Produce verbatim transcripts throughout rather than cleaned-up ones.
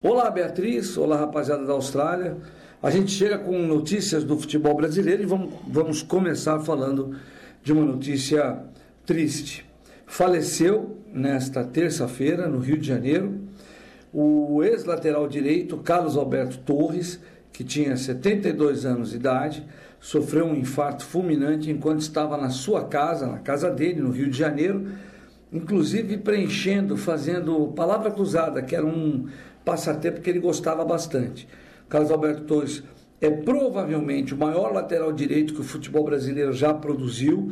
Olá, Beatriz. Olá, rapaziada da Austrália. A gente chega com notícias do futebol brasileiro e vamos, vamos começar falando de uma notícia triste. Faleceu nesta terça-feira, no Rio de Janeiro, o ex-lateral direito Carlos Alberto Torres, que tinha setenta e dois anos de idade, sofreu um infarto fulminante enquanto estava na sua casa, na casa dele, no Rio de Janeiro, inclusive preenchendo, fazendo palavra cruzada, que era um passatempo que ele gostava bastante. Carlos Alberto Torres é provavelmente o maior lateral direito que o futebol brasileiro já produziu.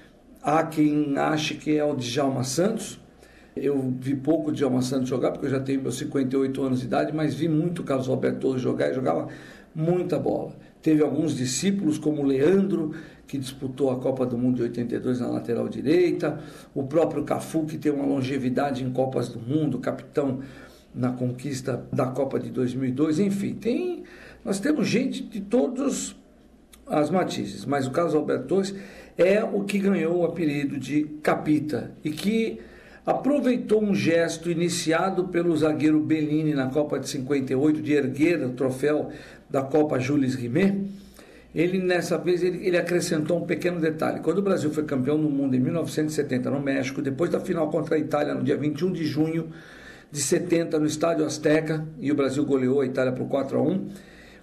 Há quem ache que é o Djalma Santos. Eu vi pouco o Djalma Santos jogar, porque eu já tenho meus cinquenta e oito anos de idade, mas vi muito o Carlos Alberto Torres jogar e jogava muita bola. Teve alguns discípulos, como o Leandro, que disputou a Copa do Mundo de oitenta e dois na lateral direita, o próprio Cafu, que tem uma longevidade em Copas do Mundo, capitão na conquista da Copa de dois mil e dois, enfim, tem, nós temos gente de todas as matizes, mas o Carlos Alberto Torres é o que ganhou o apelido de Capita e que aproveitou um gesto iniciado pelo zagueiro Bellini na Copa de cinquenta e oito, de erguer o troféu da Copa Jules Rimet. Ele, nessa vez, ele, ele acrescentou um pequeno detalhe. Quando o Brasil foi campeão do mundo em mil novecentos e setenta no México, depois da final contra a Itália, no dia vinte e um de junho de setenta, no Estádio Azteca, e o Brasil goleou a Itália por quatro a um,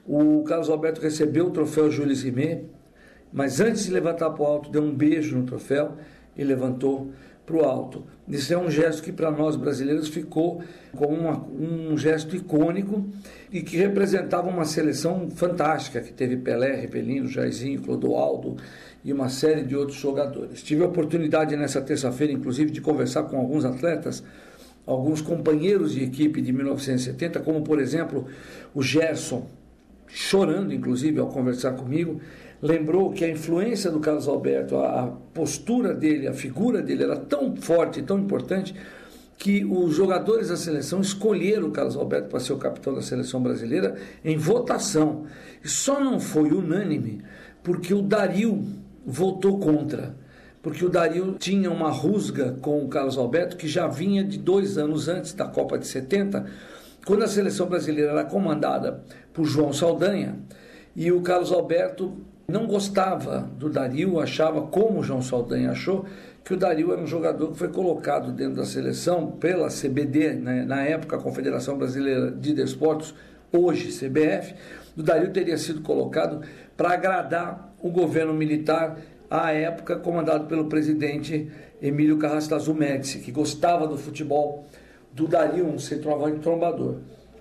o Carlos Alberto recebeu o troféu Jules Rimet, mas antes de levantar para o alto, deu um beijo no troféu e levantou para o alto. Isso é um gesto que para nós brasileiros ficou como uma, um gesto icônico e que representava uma seleção fantástica, que teve Pelé, Rivelino, Jairzinho, Clodoaldo e uma série de outros jogadores. Tive a oportunidade nessa terça-feira, inclusive, de conversar com alguns atletas, alguns companheiros de equipe de mil novecentos e setenta, como por exemplo o Gerson, chorando inclusive ao conversar comigo, lembrou que a influência do Carlos Alberto, a postura dele, a figura dele era tão forte, tão importante, que os jogadores da seleção escolheram o Carlos Alberto para ser o capitão da seleção brasileira em votação. E só não foi unânime porque o Dario votou contra. Porque o Dario tinha uma rusga com o Carlos Alberto, que já vinha de dois anos antes da Copa de setenta, quando a seleção brasileira era comandada por João Saldanha, e o Carlos Alberto não gostava do Dario, achava, como o João Saldanha achou, que o Dario era um jogador que foi colocado dentro da seleção pela C B D, né, na época a Confederação Brasileira de Desportos, hoje C B F. O Dario teria sido colocado para agradar o governo militar à época, comandado pelo presidente Emílio Carrastazzu Médici, que gostava do futebol do Dario, um centroavante trombador.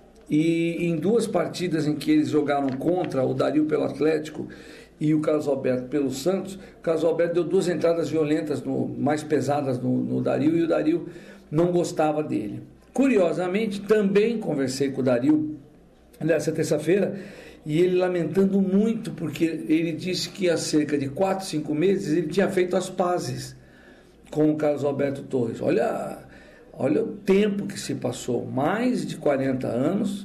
E em duas partidas em que eles jogaram contra, o Dario pelo Atlético e o Carlos Alberto pelo Santos, o Carlos Alberto deu duas entradas violentas, no, mais pesadas no, no Dario, e o Dario não gostava dele. Curiosamente, também conversei com o Dario nessa terça-feira, e ele lamentando muito, porque ele disse que há cerca de quatro, cinco meses ele tinha feito as pazes com o Carlos Alberto Torres. Olha, olha o tempo que se passou, mais de quarenta anos,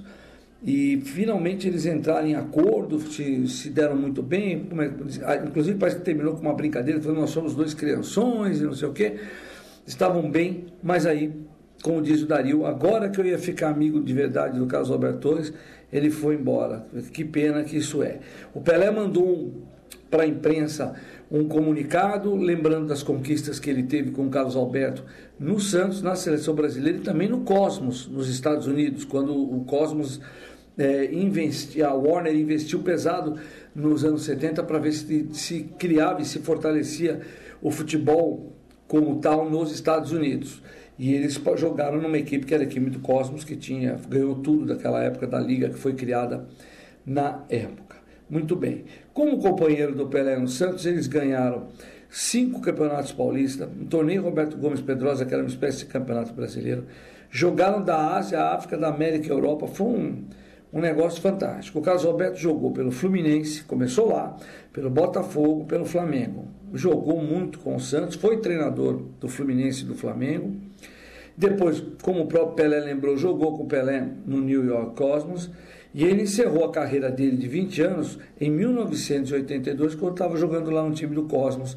e finalmente eles entraram em acordo, se, se deram muito bem, inclusive parece que terminou com uma brincadeira, falando, nós somos dois crianções e não sei o quê, estavam bem, mas aí, como diz o Dario, agora que eu ia ficar amigo de verdade do Carlos Alberto Torres, ele foi embora. Que pena que isso é. O Pelé mandou para a imprensa um comunicado, lembrando das conquistas que ele teve com o Carlos Alberto no Santos, na seleção brasileira e também no Cosmos, nos Estados Unidos, quando o Cosmos, é, investiu, a Warner investiu pesado nos anos setenta para ver se, se criava e se fortalecia o futebol como tal nos Estados Unidos. E eles jogaram numa equipe que era a equipe do Cosmos, que tinha, ganhou tudo daquela época da liga que foi criada na época. Muito bem. Como companheiro do Pelé no Santos, eles ganharam cinco campeonatos paulistas, um torneio Roberto Gomes Pedrosa, que era uma espécie de campeonato brasileiro. Jogaram da Ásia, África, da América e Europa. Foi um, um negócio fantástico. O Carlos Alberto jogou pelo Fluminense, começou lá, pelo Botafogo, pelo Flamengo. Jogou muito com o Santos, foi treinador do Fluminense e do Flamengo. Depois, como o próprio Pelé lembrou, jogou com o Pelé no New York Cosmos, e ele encerrou a carreira dele de vinte anos em mil novecentos e oitenta e dois, quando estava jogando lá no time do Cosmos,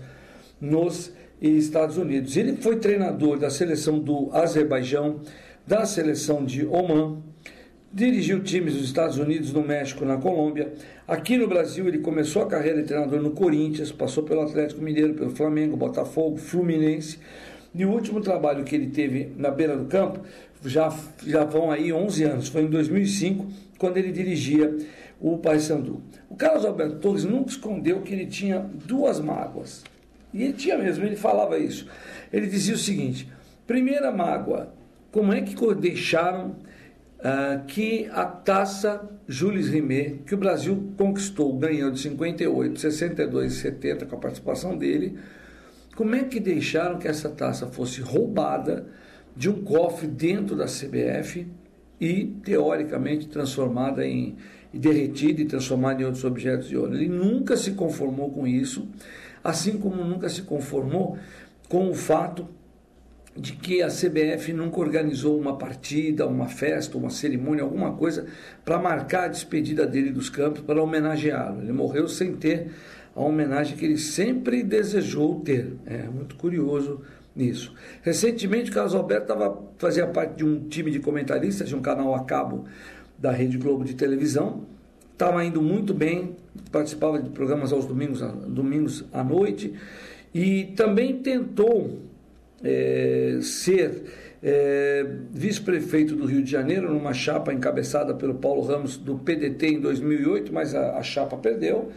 nos Estados Unidos. Ele foi treinador da seleção do Azerbaijão, da seleção de Oman, Dirigiu times dos Estados Unidos, no México, na Colômbia. Aqui no Brasil ele começou a carreira de treinador no Corinthians, passou pelo Atlético Mineiro, pelo Flamengo, Botafogo, Fluminense. E o último trabalho que ele teve na beira do campo, já, já vão aí onze anos, foi em dois mil e cinco, quando ele dirigia o Paysandu. O Carlos Alberto Torres nunca escondeu que ele tinha duas mágoas. E ele tinha mesmo, ele falava isso. Ele dizia o seguinte: primeira mágoa, como é que deixaram Uh, que a taça Jules Rimet, que o Brasil conquistou, ganhou de cinquenta e oito, sessenta e dois e setenta com a participação dele, como é que deixaram que essa taça fosse roubada de um cofre dentro da C B F e, teoricamente, transformada em, e derretida e transformada em outros objetos de ouro? Ele nunca se conformou com isso, assim como nunca se conformou com o fato de que a C B F nunca organizou uma partida, uma festa, uma cerimônia, alguma coisa para marcar a despedida dele dos campos, para homenageá-lo. Ele morreu sem ter a homenagem que ele sempre desejou ter. É muito curioso nisso. Recentemente, o Carlos Alberto tava, fazia parte de um time de comentaristas de um canal a cabo da Rede Globo de televisão, estava indo muito bem, participava de programas aos domingos, domingos à noite, e também tentou É, ser é, vice-prefeito do Rio de Janeiro numa chapa encabeçada pelo Paulo Ramos do P D T em dois mil e oito, mas a, a chapa perdeu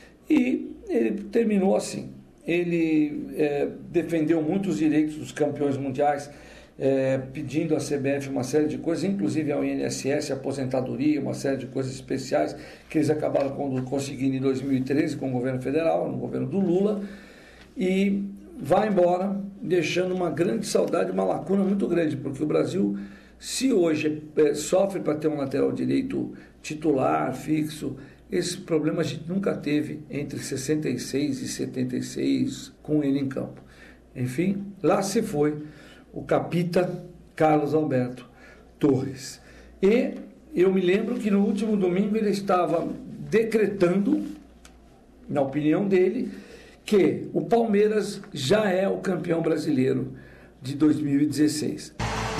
e ele terminou assim. Ele é, defendeu muitos direitos dos campeões mundiais, é, pedindo à C B F uma série de coisas, inclusive ao I N S S, aposentadoria, uma série de coisas especiais que eles acabaram conseguindo em dois mil e treze com o governo federal, no governo do Lula, e vai embora, deixando uma grande saudade, uma lacuna muito grande, porque o Brasil, se hoje é, sofre para ter um lateral direito titular, fixo, esse problema a gente nunca teve entre sessenta e seis e setenta e seis com ele em campo. Enfim, lá se foi o capita Carlos Alberto Torres. E eu me lembro que no último domingo ele estava decretando, na opinião dele, que o Palmeiras já é o campeão brasileiro de dois mil e dezesseis.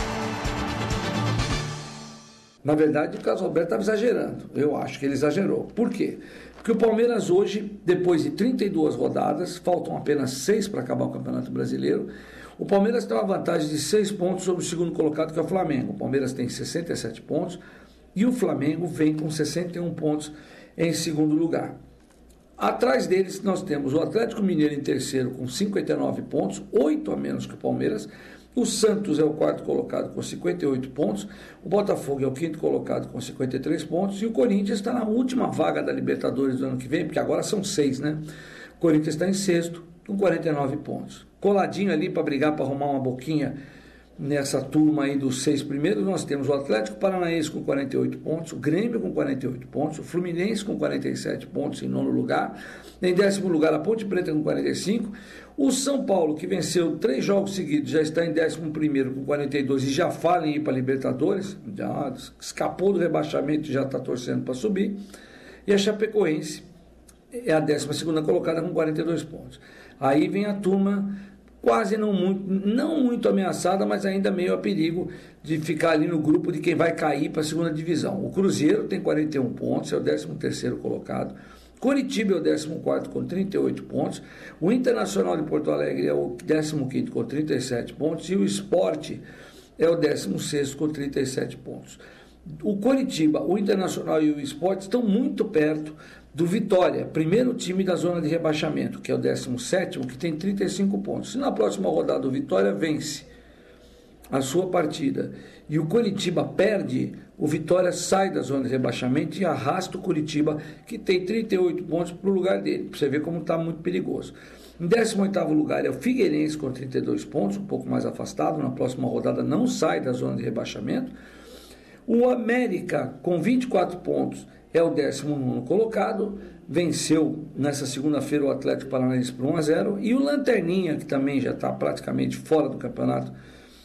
Na verdade, o Carlos Alberto estava exagerando. Eu acho que ele exagerou. Por quê? Porque o Palmeiras hoje, depois de trinta e duas rodadas, faltam apenas seis para acabar o Campeonato Brasileiro, o Palmeiras tem uma vantagem de seis pontos sobre o segundo colocado, que é o Flamengo. O Palmeiras tem sessenta e sete pontos e o Flamengo vem com sessenta e um pontos em segundo lugar. Atrás deles nós temos o Atlético Mineiro em terceiro com cinquenta e nove pontos, oito a menos que o Palmeiras. O Santos é o quarto colocado com cinquenta e oito pontos, o Botafogo é o quinto colocado com cinquenta e três pontos e o Corinthians está na última vaga da Libertadores do ano que vem, porque agora são seis, né? O Corinthians está em sexto com quarenta e nove pontos. Coladinho ali para brigar, para arrumar uma boquinha nessa turma aí dos seis primeiros, nós temos o Atlético Paranaense com quarenta e oito pontos, o Grêmio com quarenta e oito pontos, o Fluminense com quarenta e sete pontos em nono lugar, em décimo lugar a Ponte Preta com quarenta e cinco, o São Paulo, que venceu três jogos seguidos, já está em décimo primeiro com quarenta e dois e já fala em ir para a Libertadores, já escapou do rebaixamento e já está torcendo para subir, e a Chapecoense é a décima segunda colocada com quarenta e dois pontos. Aí vem a turma quase não muito, não muito ameaçada, mas ainda meio a perigo de ficar ali no grupo de quem vai cair para a segunda divisão. O Cruzeiro tem quarenta e um pontos, é o décimo terceiro colocado. Coritiba é o décimo quarto com trinta e oito pontos. O Internacional de Porto Alegre é o décimo quinto com trinta e sete pontos. E o Sport é o décimo sexto com trinta e sete pontos. O Coritiba, o Internacional e o Sport estão muito perto do Vitória, primeiro time da zona de rebaixamento, que é o décimo sétimo, que tem trinta e cinco pontos. Se na próxima rodada o Vitória vence a sua partida e o Coritiba perde, o Vitória sai da zona de rebaixamento e arrasta o Coritiba, que tem trinta e oito pontos, para o lugar dele, para você ver como está muito perigoso. Em décimo oitavo lugar é o Figueirense com trinta e dois pontos, um pouco mais afastado, na próxima rodada não sai da zona de rebaixamento. O América, com vinte e quatro pontos, é o décimo nono colocado, venceu nessa segunda-feira o Atlético Paranaense por um a zero, e o Lanterninha, que também já está praticamente fora do campeonato,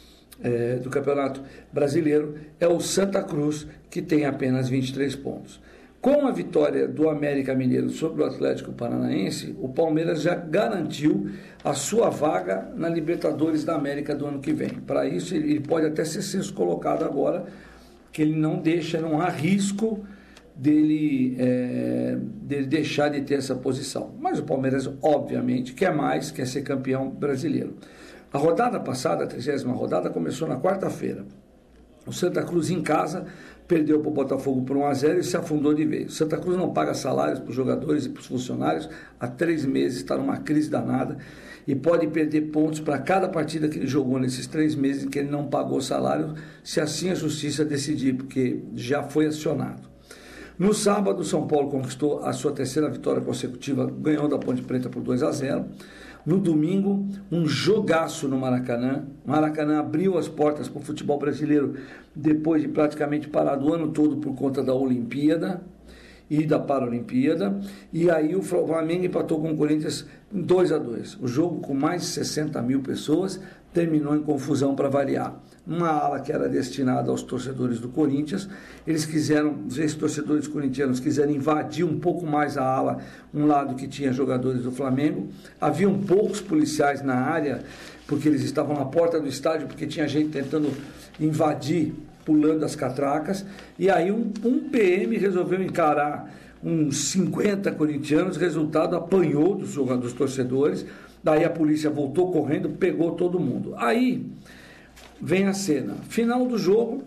é, do campeonato brasileiro, é o Santa Cruz, que tem apenas vinte e três pontos. Com a vitória do América Mineiro sobre o Atlético Paranaense, o Palmeiras já garantiu a sua vaga na Libertadores da América do ano que vem. Para isso, ele pode até ser sexto colocado agora, que ele não deixa, não há risco dele, é, dele deixar de ter essa posição. Mas o Palmeiras, obviamente, quer mais, quer ser campeão brasileiro. A rodada passada, a trigésima rodada, começou na quarta-feira. O Santa Cruz, em casa, perdeu para o Botafogo por um a zero e se afundou de vez. O Santa Cruz não paga salários para os jogadores e para os funcionários há três meses, está numa crise danada e pode perder pontos para cada partida que ele jogou nesses três meses em que ele não pagou salário, se assim a justiça decidir, porque já foi acionado. No sábado, o São Paulo conquistou a sua terceira vitória consecutiva, ganhou da Ponte Preta por dois a zero. No domingo, um jogaço no Maracanã. Maracanã abriu as portas para o futebol brasileiro depois de praticamente parar o ano todo por conta da Olimpíada e da Paralimpíada. E aí o Flamengo empatou com o Corinthians dois a dois. O jogo, com mais de sessenta mil pessoas, terminou em confusão para variar. Uma ala que era destinada aos torcedores do Corinthians, eles quiseram, esses torcedores corintianos quiseram invadir um pouco mais a ala, um lado que tinha jogadores do Flamengo. Haviam poucos policiais na área, porque eles estavam na porta do estádio, porque tinha gente tentando invadir, pulando as catracas, e aí um, um P M resolveu encarar uns cinquenta corintianos, resultado, apanhou dos jogadores, dos torcedores, daí a polícia voltou correndo, pegou todo mundo. Aí vem a cena. Final do jogo,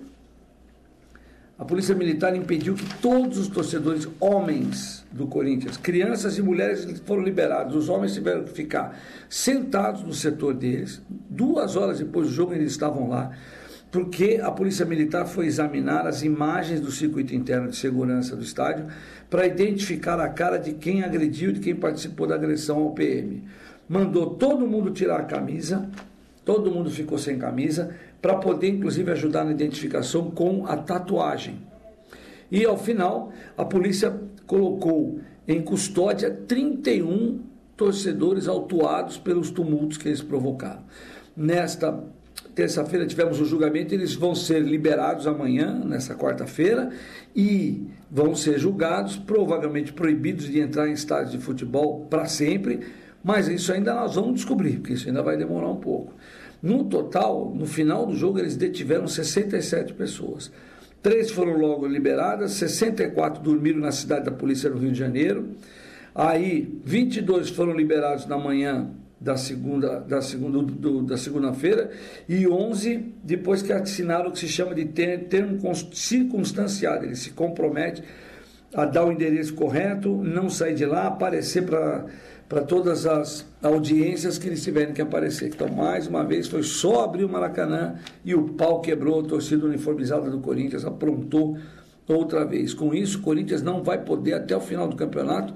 a Polícia Militar impediu que todos os torcedores, homens do Corinthians, crianças e mulheres, foram liberados. Os homens tiveram que ficar sentados no setor deles. Duas horas depois do jogo eles estavam lá, porque a Polícia Militar foi examinar as imagens do circuito interno de segurança do estádio para identificar a cara de quem agrediu, de quem participou da agressão ao P M. Mandou todo mundo tirar a camisa. Todo mundo ficou sem camisa, para poder, inclusive, ajudar na identificação com a tatuagem. E, ao final, a polícia colocou em custódia trinta e um torcedores autuados pelos tumultos que eles provocaram. Nesta terça-feira tivemos o julgamento, eles vão ser liberados amanhã, nessa quarta-feira, e vão ser julgados, provavelmente proibidos de entrar em estádios de futebol para sempre. Mas isso ainda nós vamos descobrir, porque isso ainda vai demorar um pouco. No total, no final do jogo, eles detiveram sessenta e sete pessoas. Três foram logo liberadas, sessenta e quatro dormiram na cidade da polícia no Rio de Janeiro. Aí, vinte e dois foram liberados na manhã da segunda, da segunda, do, da segunda-feira e onze depois que assinaram o que se chama de termo circunstanciado. Ele se compromete a dar o endereço correto, não sair de lá, aparecer para para todas as audiências que eles tiverem que aparecer. Então, mais uma vez, foi só abrir o Maracanã e o pau quebrou. A torcida uniformizada do Corinthians aprontou outra vez. Com isso, o Corinthians não vai poder, até o final do campeonato,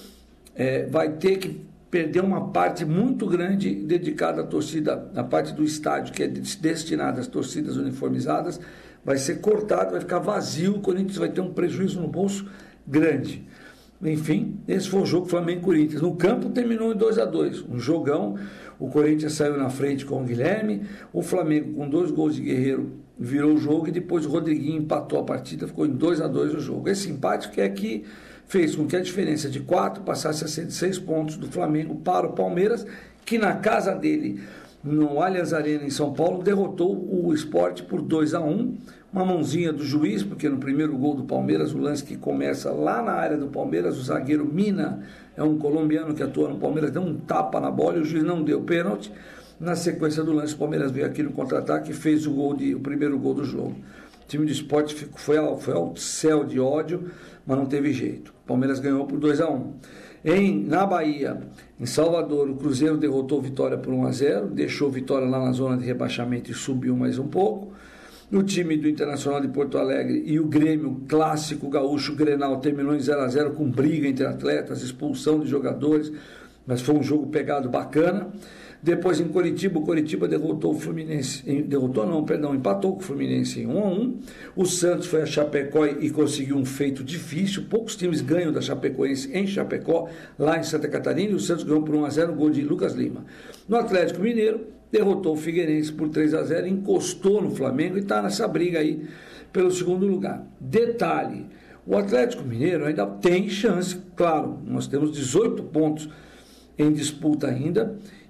é, vai ter que perder uma parte muito grande dedicada à torcida, a parte do estádio que é destinada às torcidas uniformizadas, vai ser cortado, vai ficar vazio, o Corinthians vai ter um prejuízo no bolso grande. Enfim, esse foi o jogo Flamengo-Corinthians. No campo terminou em dois a dois, um jogão. O Corinthians saiu na frente com o Guilherme, o Flamengo com dois gols de Guerreiro virou o jogo e depois o Rodriguinho empatou a partida, ficou em dois a dois o jogo. Esse empate que é que fez com que a diferença de quatro passasse a ser de seis pontos do Flamengo para o Palmeiras, que na casa dele, no Allianz Arena em São Paulo, derrotou o Sport por dois a um. Uma mãozinha do juiz, porque no primeiro gol do Palmeiras, o lance que começa lá na área do Palmeiras, o zagueiro Mina, é um colombiano que atua no Palmeiras, deu um tapa na bola e o juiz não deu pênalti. Na sequência do lance, o Palmeiras veio aqui no contra-ataque e fez o, gol de, o primeiro gol do jogo. O time do Sport foi ao, foi ao céu de ódio, mas não teve jeito. O Palmeiras ganhou por dois a um. Em, na Bahia, em Salvador, o Cruzeiro derrotou o Vitória por um a zero, deixou o Vitória lá na zona de rebaixamento e subiu mais um pouco. O time do Internacional de Porto Alegre e o Grêmio clássico gaúcho Grenal terminou em zero a zero com briga entre atletas, expulsão de jogadores, mas foi um jogo pegado bacana. Depois em Coritiba, o Coritiba derrotou o Fluminense, derrotou não, perdão, empatou com o Fluminense em um a um. O Santos foi a Chapecó e conseguiu um feito difícil. Poucos times ganham da Chapecoense em Chapecó, lá em Santa Catarina, e o Santos ganhou por um a zero, gol de Lucas Lima. No Atlético Mineiro, derrotou o Figueirense por três a zero, encostou no Flamengo e está nessa briga aí pelo segundo lugar. Detalhe, o Atlético Mineiro ainda tem chance, claro, nós temos dezoito pontos em disputa ainda,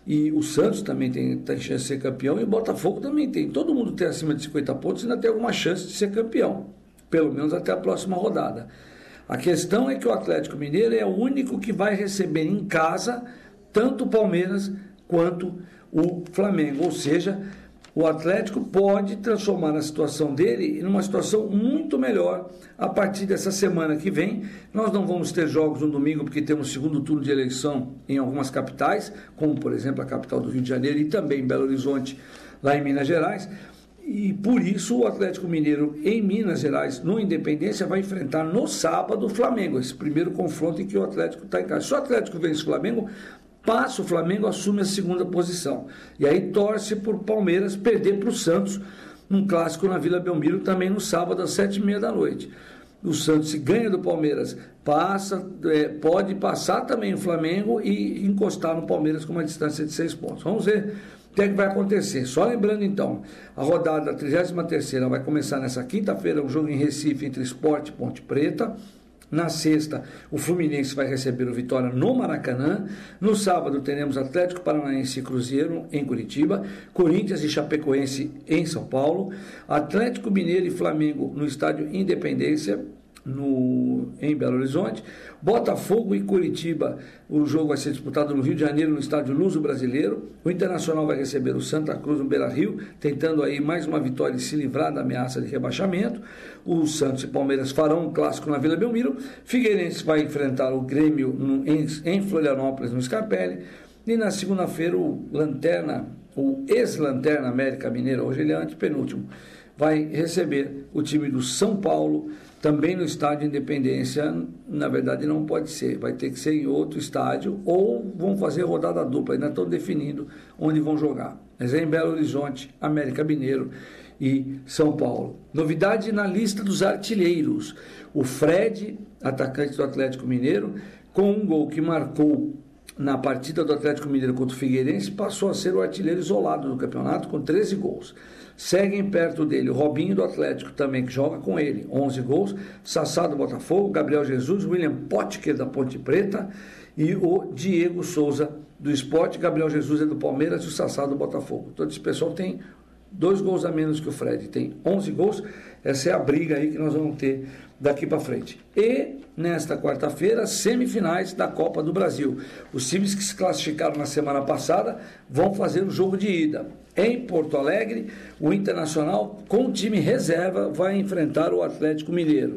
E o Santos também tem, tem chance de ser campeão, e o Botafogo também tem. Todo mundo tem acima de cinquenta pontos e ainda tem alguma chance de ser campeão, pelo menos até a próxima rodada. A questão é que o Atlético Mineiro é o único que vai receber em casa tanto o Palmeiras quanto o Flamengo, ou seja, o Atlético pode transformar a situação dele em uma situação muito melhor a partir dessa semana que vem. Nós não vamos ter jogos no domingo porque temos segundo turno de eleição em algumas capitais, como por exemplo a capital do Rio de Janeiro e também Belo Horizonte, lá em Minas Gerais. E por isso o Atlético Mineiro em Minas Gerais, no Independência, vai enfrentar no sábado o Flamengo, esse primeiro confronto em que o Atlético está em casa. Se o Atlético vence o Flamengo, passa o Flamengo, assume a segunda posição. E aí torce por Palmeiras perder para o Santos, num clássico na Vila Belmiro, também no sábado às sete e meia da noite. O Santos, se ganha do Palmeiras, passa, é, pode passar também o Flamengo e encostar no Palmeiras com uma distância de seis pontos. Vamos ver o que é que vai acontecer. Só lembrando então, a rodada da trigésima terceira vai começar nessa quinta-feira, um jogo em Recife entre Sport e Ponte Preta. Na sexta, o Fluminense vai receber o Vitória no Maracanã. No sábado, teremos Atlético Paranaense e Cruzeiro em Curitiba, Corinthians e Chapecoense em São Paulo, Atlético Mineiro e Flamengo no estádio Independência, no, em Belo Horizonte, Botafogo e Curitiba. O jogo vai ser disputado no Rio de Janeiro, no estádio Luso Brasileiro. O Internacional vai receber o Santa Cruz no Beira-Rio, tentando aí mais uma vitória e se livrar da ameaça de rebaixamento. O Santos e Palmeiras farão um clássico na Vila Belmiro. Figueirense vai enfrentar o Grêmio no, em, em Florianópolis, no Scarpelli. E na segunda-feira o Lanterna, o ex-Lanterna América Mineira, hoje ele é antepenúltimo, vai receber o time do São Paulo, também no estádio Independência. Na verdade não pode ser, vai ter que ser em outro estádio, ou vão fazer rodada dupla, ainda estão definindo onde vão jogar. Mas é em Belo Horizonte, América Mineiro e São Paulo. Novidade na lista dos artilheiros: o Fred, atacante do Atlético Mineiro, com um gol que marcou na partida do Atlético Mineiro contra o Figueirense, passou a ser o artilheiro isolado do campeonato com treze gols. Seguem perto dele o Robinho do Atlético também, que joga com ele, onze gols, Sassá do Botafogo, Gabriel Jesus, William Potker da Ponte Preta e o Diego Souza do Sport. Gabriel Jesus é do Palmeiras e o Sassá do Botafogo. Todo esse pessoal tem dois gols a menos que o Fred, tem onze gols. Essa é a briga aí que nós vamos ter daqui para frente. E nesta quarta-feira, semifinais da Copa do Brasil. Os times que se classificaram na semana passada vão fazer o jogo de ida. Em Porto Alegre, o Internacional, com o time reserva, vai enfrentar o Atlético Mineiro.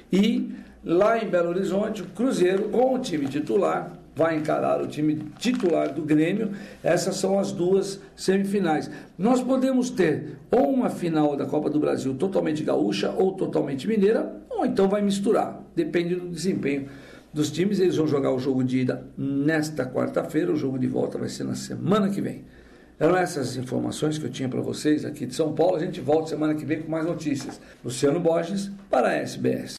E lá em Belo Horizonte, o Cruzeiro, com o time titular, vai encarar o time titular do Grêmio. Essas são as duas semifinais. Nós podemos ter ou uma final da Copa do Brasil totalmente gaúcha ou totalmente mineira, ou então vai misturar, depende do desempenho dos times. Eles vão jogar o jogo de ida nesta quarta-feira, o jogo de volta vai ser na semana que vem. Eram essas as informações que eu tinha para vocês aqui de São Paulo. A gente volta semana que vem com mais notícias. Luciano Borges para a S B S.